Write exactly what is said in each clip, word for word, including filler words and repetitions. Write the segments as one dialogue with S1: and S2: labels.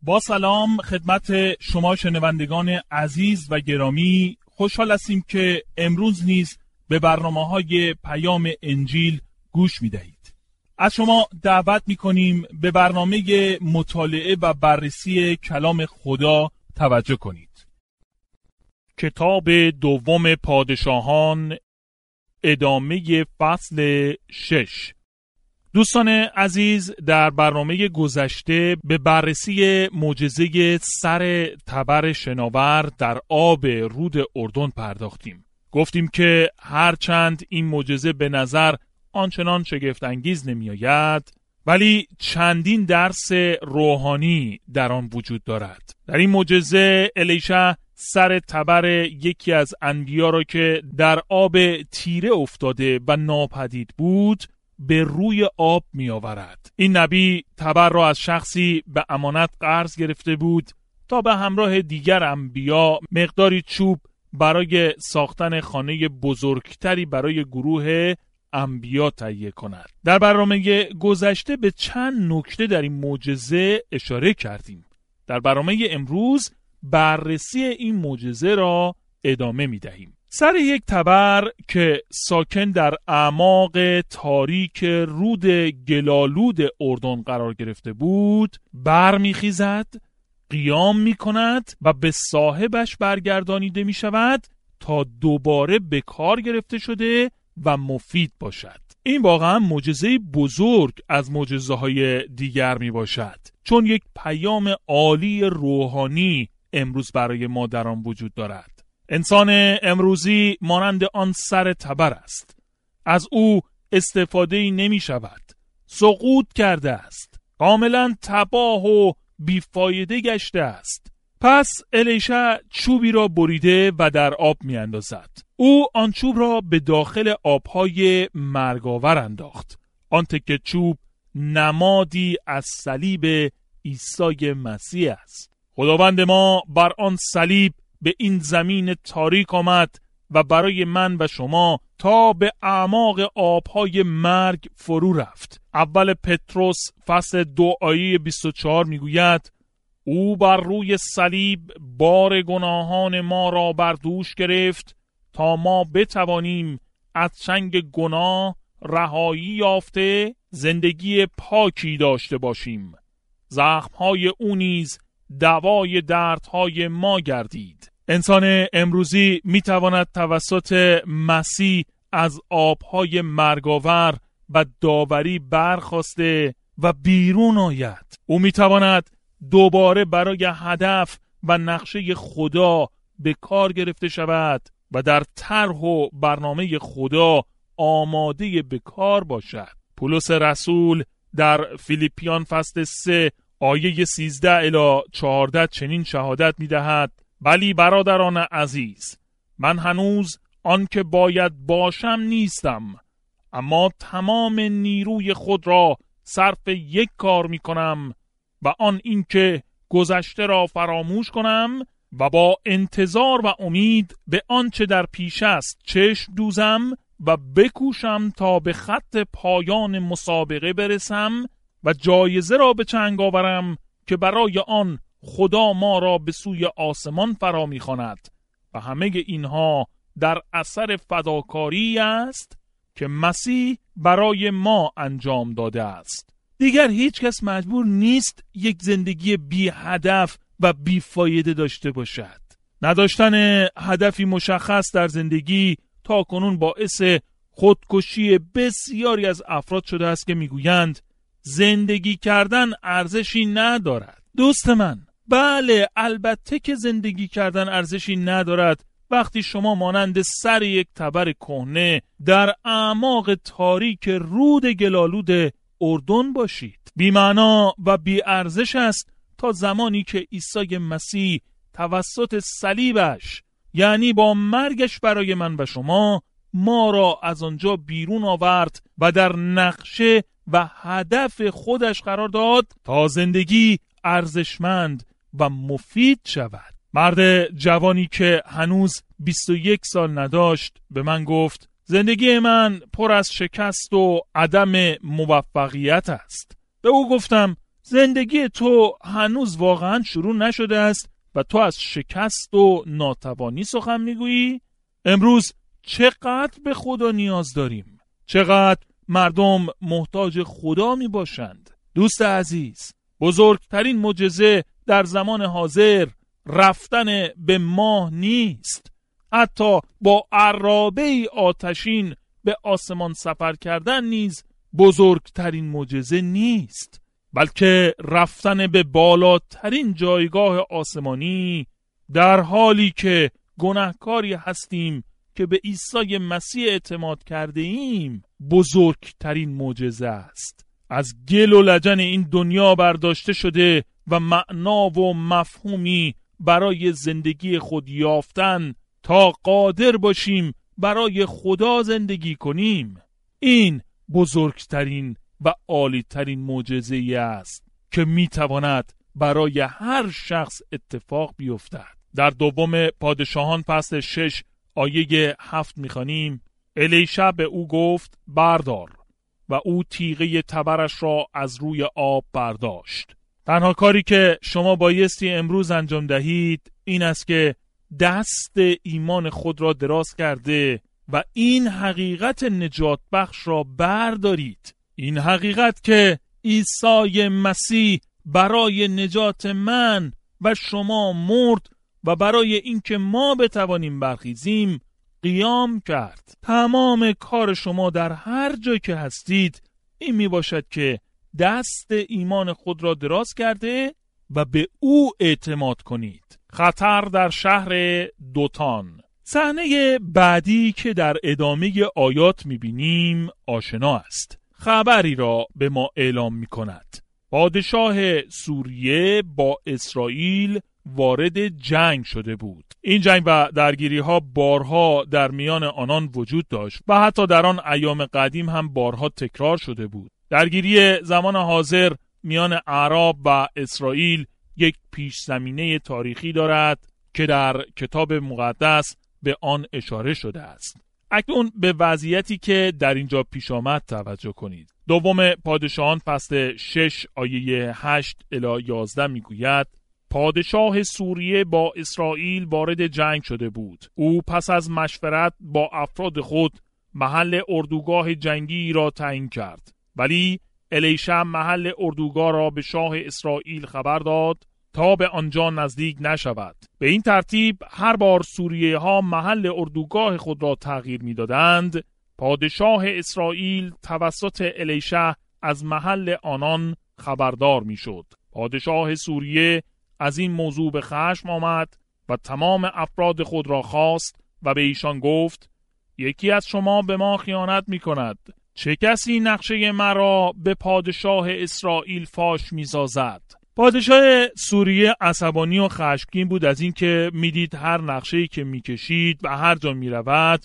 S1: با سلام خدمت شما شنوندگان عزیز و گرامی، خوشحال هستیم که امروز نیز به برنامه‌های پیام انجیل گوش می‌دهید. از شما دعوت می‌کنیم به برنامه مطالعه و بررسی کلام خدا توجه کنید. کتاب دوم پادشاهان، ادامه فصل شش. دوستان عزیز، در برنامه گذشته به بررسی معجزه سر تبر شناور در آب رود اردن پرداختیم. گفتیم که هرچند این معجزه به نظر آنچنان شگفت انگیز نمی آید، ولی چندین درس روحانی در آن وجود دارد. در این معجزه الیشع سر تبر یکی از انبیا را که در آب تیره افتاده و ناپدید بود به روی آب می آورد. این نبی تبر را از شخصی به امانت قرض گرفته بود تا به همراه دیگر انبیا مقداری چوب برای ساختن خانه بزرگتری برای گروه انبیا تهیه کند. در برنامه گذشته به چند نکته در این معجزه اشاره کردیم. در برنامه امروز بررسی این معجزه را ادامه می دهیم. سر یک تبر که ساکن در اعماق تاریک رود گلالود اردن قرار گرفته بود، برمیخیزد، قیام می کند و به صاحبش برگردانیده می شود تا دوباره به کار گرفته شده و مفید باشد. این واقعا معجزه بزرگ از معجزه های دیگر می باشد، چون یک پیام عالی روحانی امروز برای ما در آن وجود دارد. انسان امروزی مانند آن سر تبر است. از او استفاده نمی شود. سقوط کرده است. کاملا تباه و بیفایده گشته است. پس الیشع چوبی را بریده و در آب می اندازد. او آن چوب را به داخل آبهای مرگاور انداخت. آن تکه چوب نمادی از صلیب عیسی مسیح است. خداوند ما بر آن صلیب به این زمین تاریک آمد و برای من و شما تا به اعماق آبهای مرگ فرو رفت. اول پتروس فصل دو آیه بیست و چهار میگوید او بر روی صلیب بار گناهان ما را بر دوش گرفت تا ما بتوانیم از چنگ گناه رهایی یافته زندگی پاکی داشته باشیم. زخمهای او نیز دوای دردهای ما گردید. انسان امروزی میتواند توسط مسیح از آبهای مرگاور و داوری برخاسته و بیرون آید. او میتواند دوباره برای هدف و نقشه خدا به کار گرفته شود و در طرح و برنامه خدا آماده به کار باشد. پولس رسول در فیلیپیان فصل سه آیه سیزده الی چهارده چنین شهادت می‌دهد: ولی برادران عزیز، من هنوز آن که باید باشم نیستم، اما تمام نیروی خود را صرف یک کار می‌کنم و آن این که گذشته را فراموش کنم و با انتظار و امید به آنچه در پیش است چشم دوزم و بکوشم تا به خط پایان مسابقه برسم و جایزه را به چنگ آورم که برای آن خدا ما را به سوی آسمان فرا می‌خواند. و همه اینها در اثر فداکاری است که مسیح برای ما انجام داده است. دیگر هیچ کس مجبور نیست یک زندگی بی هدف و بی فایده داشته باشد. نداشتن هدفی مشخص در زندگی تا کنون باعث خودکشی بسیاری از افراد شده است که میگویند زندگی کردن ارزشی ندارد. دوست من، بله، البته که زندگی کردن ارزشی ندارد وقتی شما مانند سر یک تبر کهنه در اعماق تاریک رود گلالود اردن باشید. بی معنا و بی ارزش است تا زمانی که عیسی مسیح توسط صلیبش، یعنی با مرگش برای من و شما، ما را از آنجا بیرون آورد و در نقشه و هدف خودش قرار داد تا زندگی ارزشمند و مفید شود. مرد جوانی که هنوز بیست و یک سال نداشت به من گفت زندگی من پر از شکست و عدم موفقیت است. به او گفتم زندگی تو هنوز واقعا شروع نشده است و تو از شکست و ناتوانی سخن میگویی؟ امروز چقدر به خدا نیاز داریم؟ چقدر مردم محتاج خدا می باشند؟ دوست عزیز، بزرگترین معجزه در زمان حاضر رفتن به ماه نیست. حتی با عرابه آتشین به آسمان سفر کردن نیز بزرگترین معجزه نیست، بلکه رفتن به بالاترین جایگاه آسمانی در حالی که گناهکاری هستیم که به عیسی مسیح اعتماد کرده ایم بزرگترین معجزه است. از گل و لجن این دنیا برداشته شده و معنا و مفهومی برای زندگی خود یافتن تا قادر باشیم برای خدا زندگی کنیم. این بزرگترین و عالیترین معجزه‌ای است که میتواند برای هر شخص اتفاق بیفتد. در دوم پادشاهان فصل شش آیه هفت میخوانیم: الیشع به او گفت بردار، و او تیغه تبرش را از روی آب برداشت. تنها کاری که شما بایستی امروز انجام دهید این است که دست ایمان خود را دراز کرده و این حقیقت نجات بخش را بردارید. این حقیقت که عیسی مسیح برای نجات من و شما مرد و برای اینکه ما بتوانیم برخیزیم قیام کرد. تمام کار شما در هر جای که هستید این می باشد که دست ایمان خود را دراز کرده و به او اعتماد کنید. خطر در شهر دوتان. صحنه بعدی که در ادامه آیات می بینیم آشنا است. خبری را به ما اعلام می کند. پادشاه سوریه با اسرائیل وارد جنگ شده بود. این جنگ و درگیری ها بارها در میان آنان وجود داشت و حتی در آن ایام قدیم هم بارها تکرار شده بود. درگیری زمان حاضر میان اعراب و اسرائیل یک پیش زمینه تاریخی دارد که در کتاب مقدس به آن اشاره شده است. اکنون به وضعیتی که در اینجا پیش آمد توجه کنید. دوم پادشاهان فصل شش آیه هشت الی یازده میگوید: پادشاه سوریه با اسرائیل وارد جنگ شده بود. او پس از مشورت با افراد خود محل اردوگاه جنگی را تعیین کرد، ولی الیشع محل اردوگاه را به شاه اسرائیل خبر داد تا به آنجا نزدیک نشود. به این ترتیب هر بار سوریه ها محل اردوگاه خود را تغییر می دادند، پادشاه اسرائیل توسط الیشع از محل آنان خبردار می شد. پادشاه سوریه از این موضوع به خشم آمد و تمام افراد خود را خواست و به ایشان گفت: یکی از شما به ما خیانت می کند. چه کسی نقشه مرا به پادشاه اسرائیل فاش می سازد؟ پادشاه سوریه عصبانی و خشمگین بود از این که میدید هر نقشه‌ای که میکشید و هر جا میرود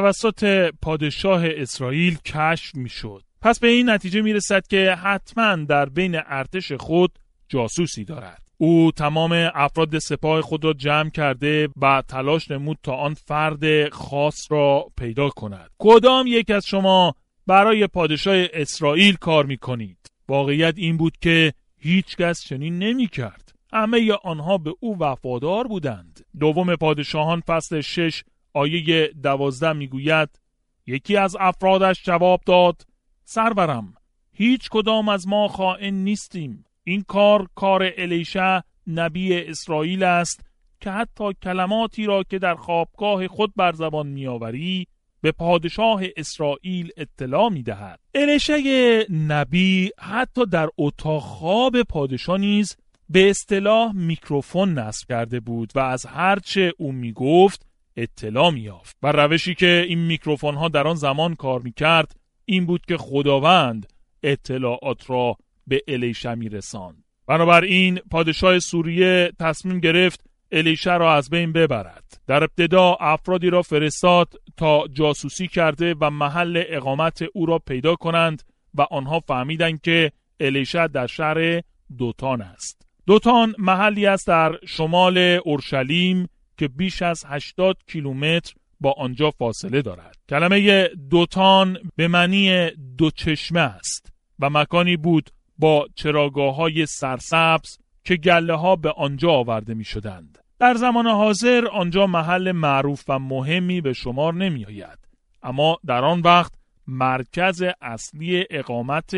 S1: توسط پادشاه اسرائیل کشف میشد. پس به این نتیجه میرسد که حتما در بین ارتش خود جاسوسی دارد. او تمام افراد سپاه خود را جمع کرده و تلاش نمود تا آن فرد خاص را پیدا کند. کدام یک از شما برای پادشاه اسرائیل کار میکنید؟ واقعیت این بود که هیچ کس چنین نمی کرد. همه ی آنها به او وفادار بودند. دوم پادشاهان فصل شش آیه دوازده می گوید: یکی از افرادش جواب داد: سرورم، هیچ کدام از ما خائن نیستیم. این کار کار الیشع نبی اسرائیل است که حتی کلماتی را که در خوابگاه خود بر زبان می آوری به پادشاه اسرائیل اطلاع می دهد. الیشع نبی حتی در اتاق خواب پادشاه نیز به اصطلاح میکروفون نصب کرده بود و از هرچه او می گفت اطلاع می یافت. و روشی که این میکروفون ها در آن زمان کار می کرد این بود که خداوند اطلاعات را به الیشع می رساند. بنابراین پادشاه سوریه تصمیم گرفت الیشع را از بین ببرد. در ابتدا افرادی را فرستاد تا جاسوسی کرده و محل اقامت او را پیدا کنند و آنها فهمیدند که الیشع در شهر دوتان است. دوتان محلی است در شمال اورشلیم که بیش از هشتاد کیلومتر با آنجا فاصله دارد. کلمه دوتان به معنی دو چشمه است و مکانی بود با چراگاه‌های سرسبز که گله‌ها به آنجا آورده می‌شدند. در زمان حاضر آنجا محل معروف و مهمی به شمار نمی‌آید، اما در آن وقت مرکز اصلی اقامت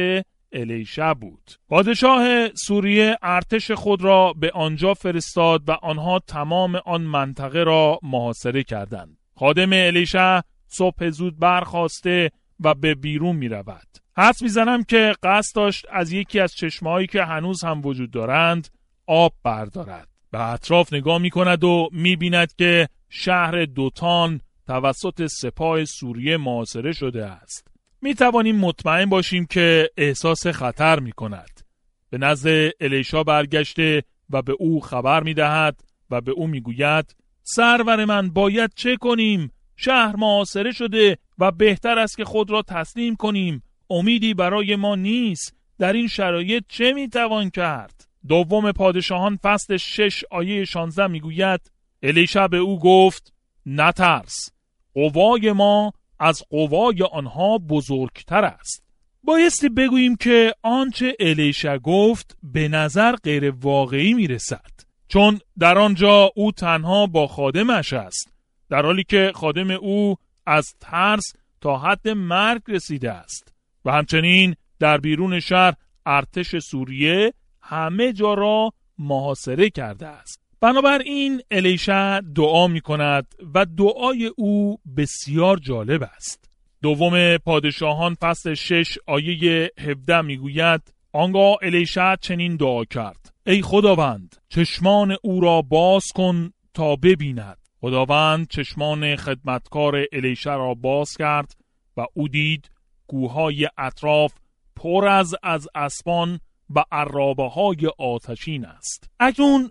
S1: الیشع بود. پادشاه سوریه ارتش خود را به آنجا فرستاد و آنها تمام آن منطقه را محاصره کردند. خادم الیشع صبح زود برخاسته و به بیرون می رود. حدس می زنم که قصد داشت از یکی از چشمهایی که هنوز هم وجود دارند آب بردارد. به اطراف نگاه می کند و می بیند که شهر دوتان توسط سپاه سوریه محاصره شده است. می توانیم مطمئن باشیم که احساس خطر می کند. به نزد الیشع برگشته و به او خبر می دهد و به او می گوید سرور من باید چه کنیم؟ شهر محاصره شده و بهتر است که خود را تسلیم کنیم. امیدی برای ما نیست. در این شرایط چه می توان کرد؟ دوم پادشاهان فصل شش آیه شانزده می گوید الیشع به او گفت نترس، قوای ما از قوای آنها بزرگتر است. بایستی بگوییم که آنچه الیشع گفت به نظر غیر واقعی می رسد، چون در آنجا او تنها با خادمش است، در حالی که خادم او از ترس تا حد مرگ رسیده است و همچنین در بیرون شهر ارتش سوریه همه جا را محاصره کرده است. بنابراین الیشع دعا می کند و دعای او بسیار جالب است. دوم پادشاهان فصل شش آیه هفده می گوید آنگاه الیشع چنین دعا کرد ای خداوند چشمان او را باز کن تا ببیند. خداوند چشمان خدمتکار الیشع را باز کرد و او دید کوههای اطراف پر از از اسبان و عرابه های آتشین است. اکنون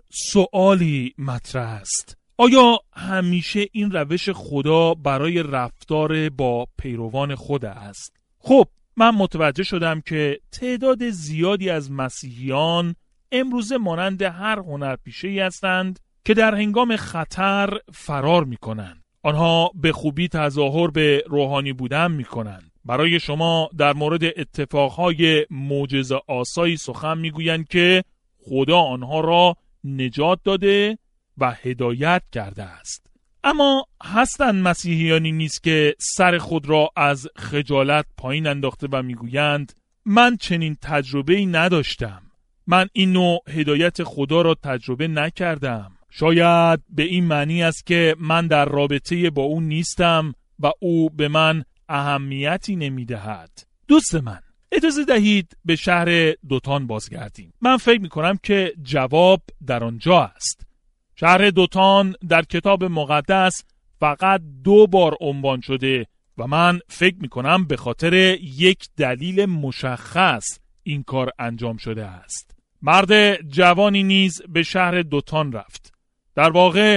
S1: سؤالی مطرح است: آیا همیشه این روش خدا برای رفتار با پیروان خود است؟ خب من متوجه شدم که تعداد زیادی از مسیحیان امروز مانند هر هنرپیشه‌ای هستند که در هنگام خطر فرار می کنند. آنها به خوبی تظاهر به روحانی بودن می کنند. برای شما در مورد اتفاقهای معجزه آسایی سخن می گویند که خدا آنها را نجات داده و هدایت کرده است. اما هستند مسیحیانی نیست که سر خود را از خجالت پایین انداخته و می گویند من چنین تجربه‌ای نداشتم. من این نوع هدایت خدا را تجربه نکردم. شاید به این معنی است که من در رابطه با او نیستم و او به من اهمیتی نمی دهد. دوست من، اجازه دهید به شهر دوتان بازگردیم. من فکر می کنم که جواب در آنجا است. شهر دوتان در کتاب مقدس فقط دو بار عنوان شده و من فکر می کنم به خاطر یک دلیل مشخص این کار انجام شده است. مرد جوانی نیز به شهر دوتان رفت. در واقع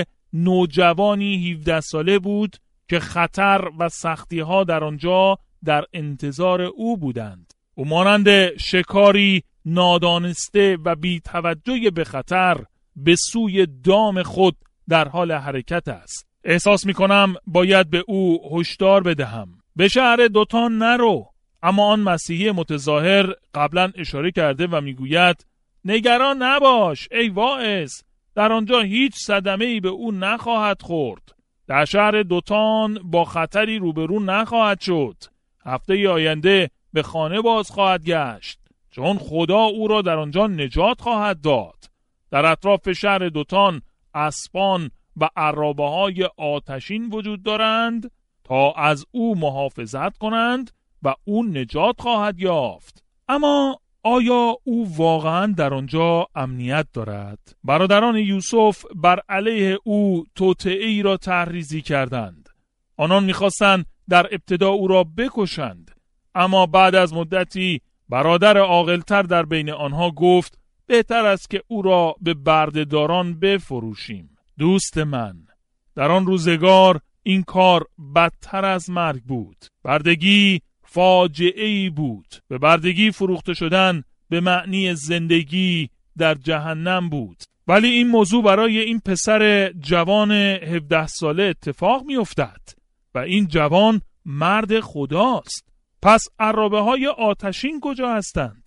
S1: نوجوانی هفده ساله بود که خطر و سختی ها در آنجا در انتظار او بودند. او مانند شکاری نادانسته و بی توجه به خطر به سوی دام خود در حال حرکت است. احساس می کنم باید به او هشدار بدهم به شهر دوتان نرو. اما آن مسیحی متظاهر قبلا اشاره کرده و می گوید نگران نباش ای واعظ، در آنجا هیچ صدمه‌ای به او نخواهد خورد. در شهر دوتان با خطری روبرو نخواهد شد. هفته آینده به خانه باز خواهد گشت، چون خدا او را در آنجا نجات خواهد داد. در اطراف شهر دوتان اسبان و عرابه های آتشین وجود دارند تا از او محافظت کنند و او نجات خواهد یافت. اما آیا او واقعا در آنجا امنیت دارد؟ برادران یوسف بر علیه او توطئه‌ای را طرحریزی کردند. آنان می‌خواستند در ابتدا او را بکشند، اما بعد از مدتی برادر عاقل‌تر در بین آنها گفت بهتر است که او را به بردهداران بفروشیم. دوست من، در آن روزگار این کار بدتر از مرگ بود. بردگی فاجعه‌ای بود. به بردگی فروخته شدن به معنی زندگی در جهنم بود. ولی این موضوع برای این پسر جوان هفده ساله اتفاق می افتد و این جوان مرد خداست. پس عرابه های آتشین کجا هستند؟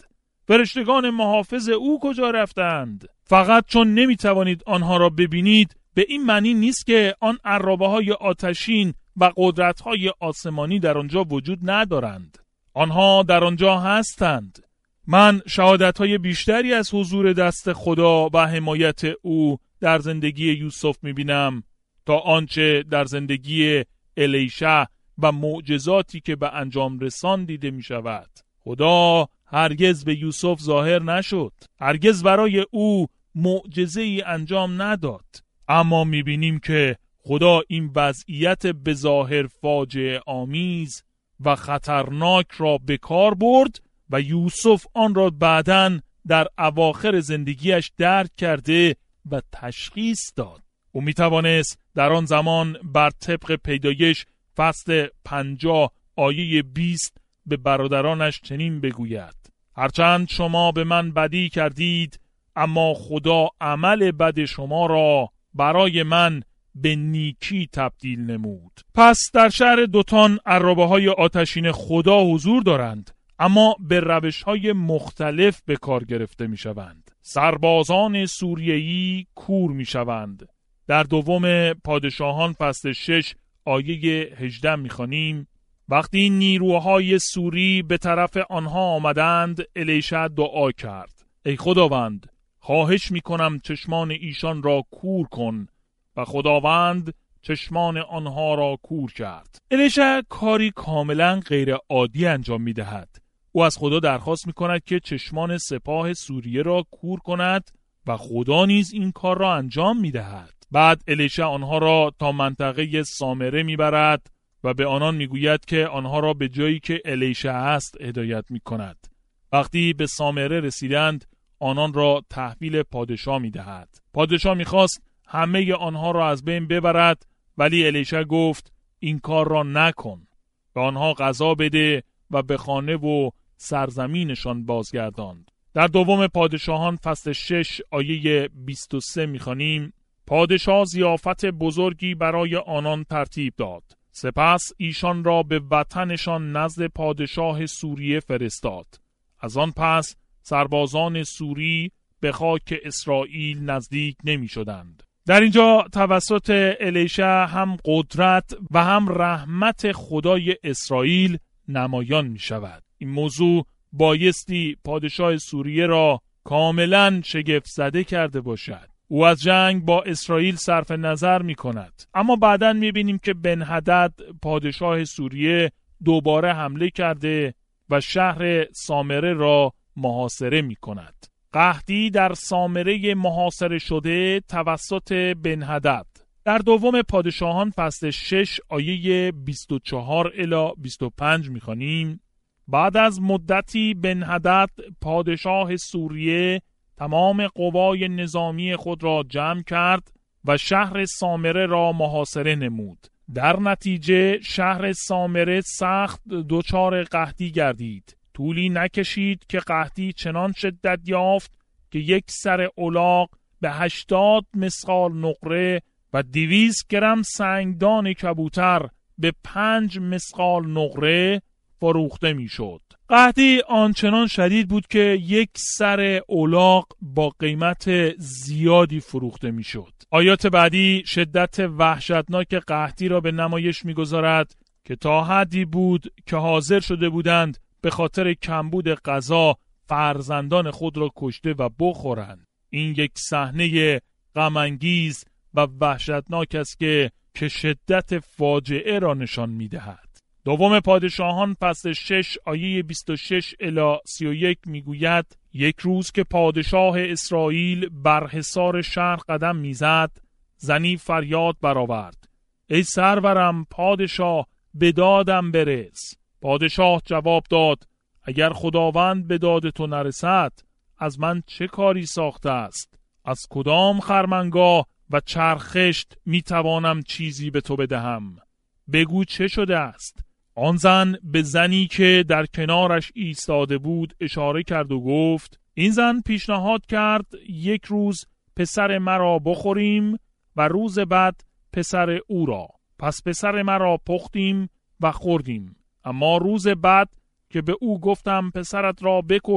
S1: فرشتگان محافظ او کجا رفتند؟ فقط چون نمیتوانید آنها را ببینید به این معنی نیست که آن عرابه های آتشین و قدرت های آسمانی در آنجا وجود ندارند. آنها در آنجا هستند. من شهادت های بیشتری از حضور دست خدا و حمایت او در زندگی یوسف میبینم تا آنچه در زندگی الیشع و معجزاتی که به انجام رسان دیده میشود. خدا هرگز به یوسف ظاهر نشد، هرگز برای او معجزه ای انجام نداد، اما میبینیم که خدا این وضعیت به ظاهر فاجعه آمیز و خطرناک را به کار برد و یوسف آن را بعداً در اواخر زندگیش درک کرده و تشخیص داد. او میتوانست در آن زمان بر طبق پیدایش فصل پنجاه آیه بیست به برادرانش چنین بگوید: هرچند شما به من بدی کردید، اما خدا عمل بد شما را برای من به نیکی تبدیل نمود. پس در شهر دوتان عرابه های آتشین خدا حضور دارند، اما به روش های مختلف به کار گرفته می شوند. سربازان سوریه‌ای کور می شوند. در دوم پادشاهان فصل شش آیه هجده می خوانیم: وقتی نیروهای سوری به طرف آنها آمدند، الیشع دعا کرد: ای خداوند، خواهش می کنم چشمان ایشان را کور کن. و خداوند چشمان آنها را کور کرد. الیشع کاری کاملا غیر عادی انجام می دهد. او از خدا درخواست می کند که چشمان سپاه سوریه را کور کند و خدا نیز این کار را انجام می دهد. بعد الیشع آنها را تا منطقه سامره می برد و به آنان می گوید که آنها را به جایی که الیشع است هدایت می کند. وقتی به سامره رسیدند، آنان را تحویل پادشاه می دهد. پادشاه می خواست همه آنها را از بین ببرد، ولی الیشع گفت این کار را نکن. به آنها غذا بده و به خانه و سرزمینشان بازگرداند. در دوم پادشاهان فصل شش آیه بیست و سه می‌خوانیم: پادشاه ضیافت بزرگی برای آنان ترتیب داد. سپس ایشان را به وطنشان نزد پادشاه سوریه فرستاد. از آن پس سربازان سوری به خاک اسرائیل نزدیک نمی شدند. در اینجا توسط الیشع هم قدرت و هم رحمت خدای اسرائیل نمایان می شود. این موضوع بایستی پادشاه سوریه را کاملا شگفت زده کرده باشد. او از جنگ با اسرائیل صرف نظر می کند، اما بعداً می بینیم که بنهدد پادشاه سوریه دوباره حمله کرده و شهر سامره را محاصره می کند. قحطی در سامره محاصره شده توسط بنهدد. در دوم پادشاهان فصل شش آیه بیست و چهار الی بیست و پنج می‌خوانیم: بعد از مدتی بنهدد پادشاه سوریه تمام قوای نظامی خود را جمع کرد و شهر سامره را محاصره نمود. در نتیجه شهر سامره سخت دچار قحطی گردید. طولی نکشید که قحطی چنان شدت یافت که یک سر الاغ به هشتاد مسقال نقره و دویست گرم سنگدان کبوتر به پنج مسقال نقره فروخته می شد. قحطی آنچنان شدید بود که یک سر الاغ با قیمت زیادی فروخته می شد. آیات بعدی شدت وحشتناک قحطی را به نمایش می گذارد که تا حدی بود که حاضر شده بودند به خاطر کمبود غذا فرزندان خود را کشته و بخورند. این یک صحنه غم انگیز و وحشتناک است که که شدت فاجعه را نشان می‌دهد. دوم پادشاهان فصل شش آیه بیست و شش الی سی و یک میگوید: یک روز که پادشاه اسرائیل بر حصار شهر قدم میزد، زنی فریاد برآورد: ای سرورم پادشاه، به دادم برس. پادشاه جواب داد: اگر خداوند به داد تو نرسد، از من چه کاری ساخته است؟ از کدام خرمنگاه و چرخشت می توانم چیزی به تو بدهم؟ بگو چه شده است؟ آن زن به زنی که در کنارش ایستاده بود اشاره کرد و گفت: این زن پیشنهاد کرد یک روز پسر مرا بخوریم و روز بعد پسر او را. پس پسر مرا پختیم و خوردیم. اما روز بعد که به او گفتم پسرت را بکش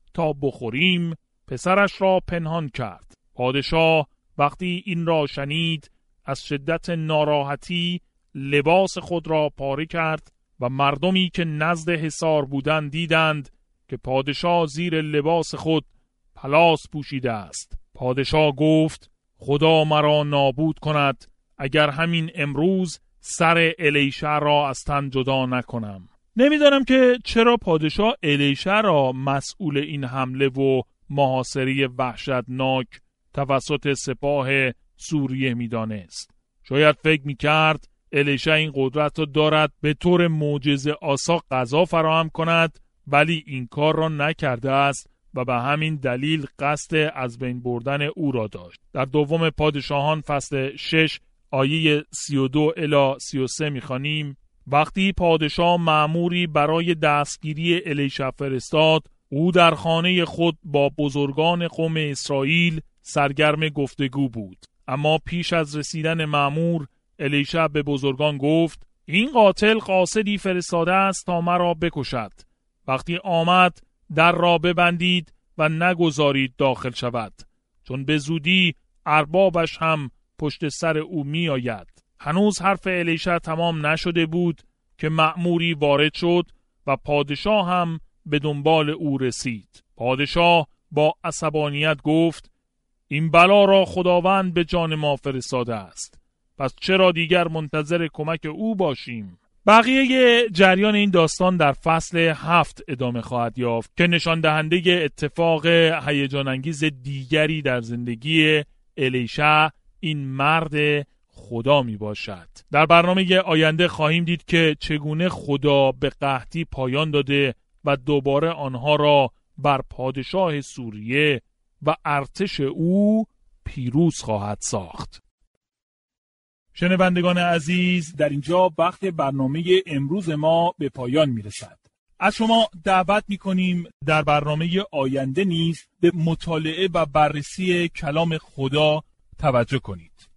S1: تا بخوریم، پسرش را پنهان کرد. پادشاه وقتی این را شنید از شدت ناراحتی لباس خود را پاره کرد و مردمی که نزد حصار بودند دیدند که پادشاه زیر لباس خود پلاس پوشیده است. پادشاه گفت خدا مرا نابود کند اگر همین امروز سر الیشع را از تن جدا نکنم. نمیدانم که چرا پادشاه الیشع را مسئول این حمله و محاصره وحشتناک توسط سپاه سوریه میدانست. شاید فکر میکرد الیشع این قدرت را دارد به طور معجزه آسا غذا فراهم کند، ولی این کار را نکرده است و به همین دلیل قصد از بین بردن او را داشت. در دوم پادشاهان فصل شش آیه سی و دو الی سی و سه می‌خوانیم: وقتی پادشاه مأموری برای دستگیری الیشع فرستاد، او در خانه خود با بزرگان قوم اسرائیل سرگرم گفتگو بود. اما پیش از رسیدن مأمور، الیشع به بزرگان گفت: این قاتل قاصدی فرستاده است تا مرا بکشد. وقتی آمد در را ببندید و نگذارید داخل شود، چون به زودی اربابش هم پشت سر او می آید. هنوز حرف الیشع تمام نشده بود که مأموری وارد شد و پادشاه هم به دنبال او رسید. پادشاه با عصبانیت گفت: این بلا را خداوند به جان ما فرستاده است، پس چرا دیگر منتظر کمک او باشیم؟ بقیه جریان این داستان در فصل هفت ادامه خواهد یافت که نشان دهنده اتفاق هیجان انگیز دیگری در زندگی الیشع، این مرد خدا می باشد. در برنامه آینده خواهیم دید که چگونه خدا به قحطی پایان داده و دوباره آنها را بر پادشاه سوریه و ارتش او پیروز خواهد ساخت. شنوندگان عزیز، در اینجا وقت برنامه امروز ما به پایان می رسد. از شما دعوت می کنیم در برنامه آینده نیز به مطالعه و بررسی کلام خدا توجه کنید.